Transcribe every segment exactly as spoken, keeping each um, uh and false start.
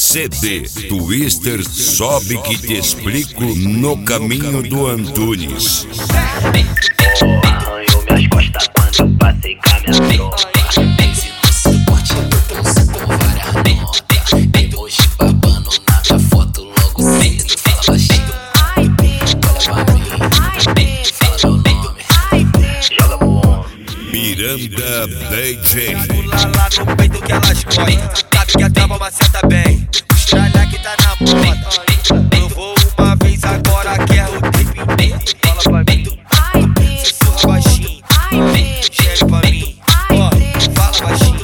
C D Twister Sobe que te explico no caminho do Antunes. Arranhou minhas costas quando eu passei com a minha tropa. Se no suporte eu pulso com várias notas. Hoje babando na minha foto logo cedo. Fala baixinho, fala pra mim, fala meu nome, joga pro homem. Miranda D J. Lá, lá no peito que elas cortam. Sabe que a trava maceta bem. Estralha que tá na moda. Eu vou uma vez agora, quero o tempo inteiro. Fala pra mim, sussurra baixinho, gere pra mim, ó, fala baixinho.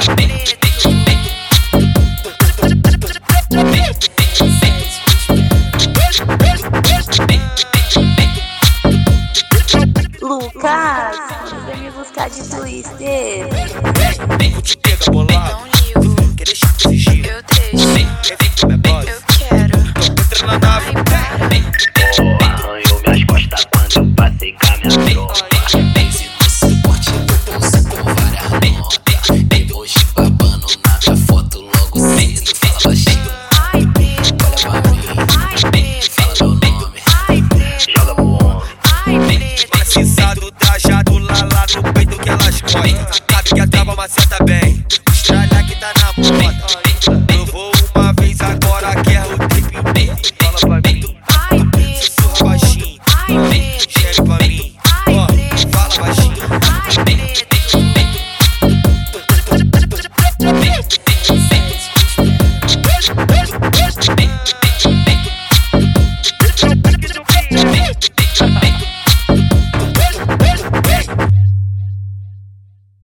Lucas, quando vem me buscar de Twister? Vou te pegar bolado, quer deixar que fugir? Eu deixo, Quer vir com minha dose? eu quero. Entra na nave.